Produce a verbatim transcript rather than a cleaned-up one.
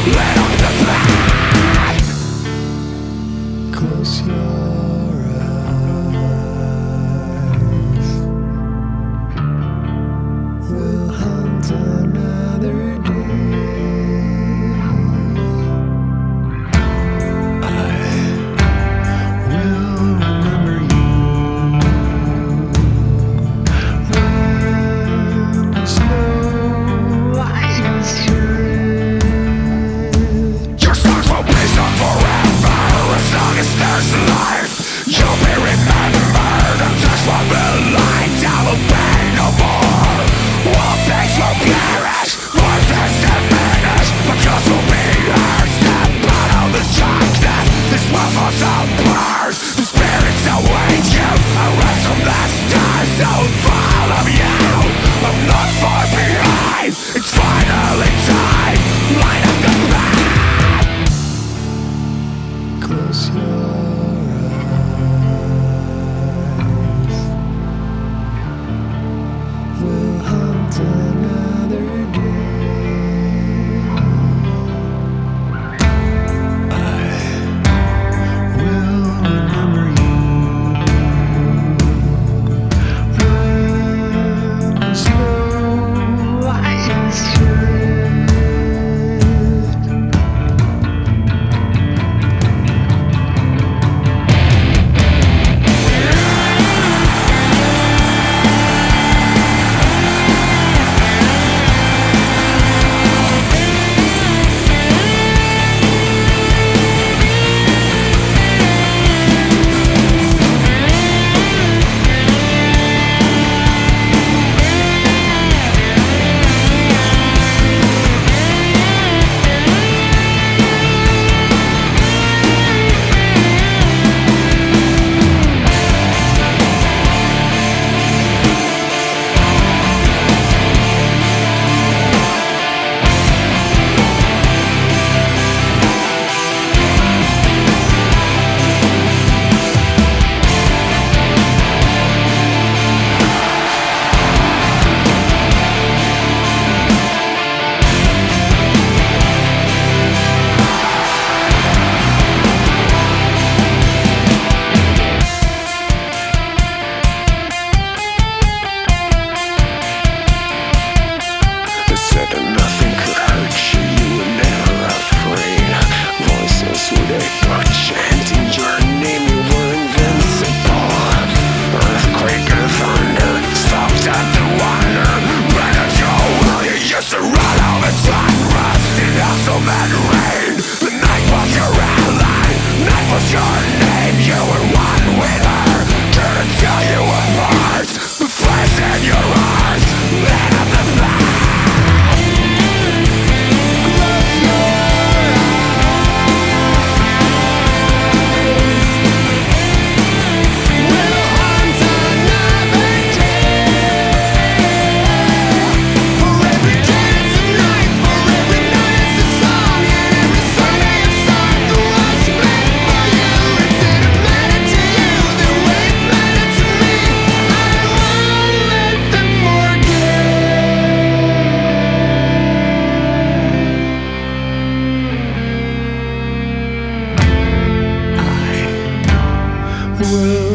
Let on the path. Close your eyes. We'll hunt another day. I will remember you when the snow lies red. Your songs will be sung forever as long as there's life. You'll be remembered and just won't be light. There will be no more. All things will perish, voices diminish, but yours will be heard. Step out of the darkness, this world falls apart. The spirits await you, arise from the stars. Don't follow you, I'm not far behind. It's finally time, light up the path. Close your eyes. We'll hunt another day. I will remember you when the snow lies red. They said that nothing could hurt you, you were never afraid. Voices would echo chanting your name, you were invincible. Earthquake and thunder stopped at the wonder. Better go, well, you used to run all the time, rusting out so mad rain. The night was your ally, night was your name. You were one with her, couldn't tell you apart. The flames in your heart, lit up the path. Will